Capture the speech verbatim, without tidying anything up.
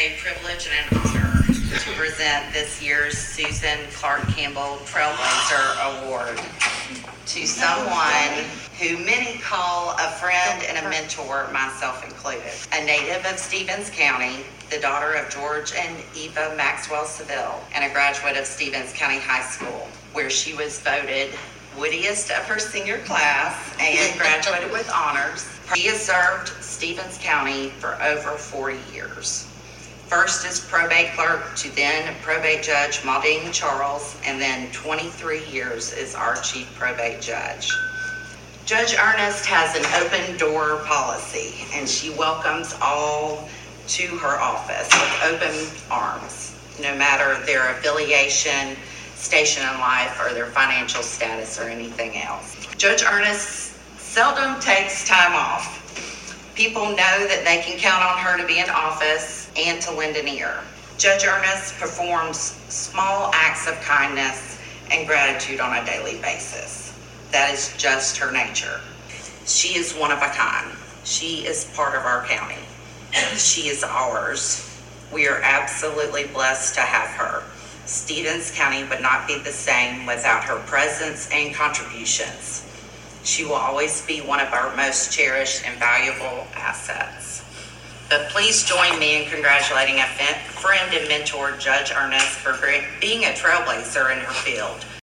a privilege and an honor to present this year's Susan Clark Campbell Trailblazer Award to someone who many call a friend and a mentor, myself included. A native of Stevens County, the daughter of George and Eva Maxwell Seville, and a graduate of Stevens County High School, where she was voted wittiest of her senior class and graduated with honors. She has served Stevens County for over forty years. First as probate clerk to then probate judge Maudine Charles, and then twenty-three years as our chief probate judge. Judge Ernest has an open door policy, and she welcomes all to her office with open arms, no matter their affiliation, station in life, or their financial status or anything else. Judge Ernest seldom takes time off. People know that they can count on her to be in office and to lend an ear. Judge Ernest performs small acts of kindness and gratitude on a daily basis. That is just her nature. She is one of a kind. She is part of our county. She is ours. We are absolutely blessed to have her. Stevens County would not be the same without her presence and contributions. She will always be one of our most cherished and valuable assets. But please join me in congratulating a friend and mentor, Judge Ernest, for being a trailblazer in her field.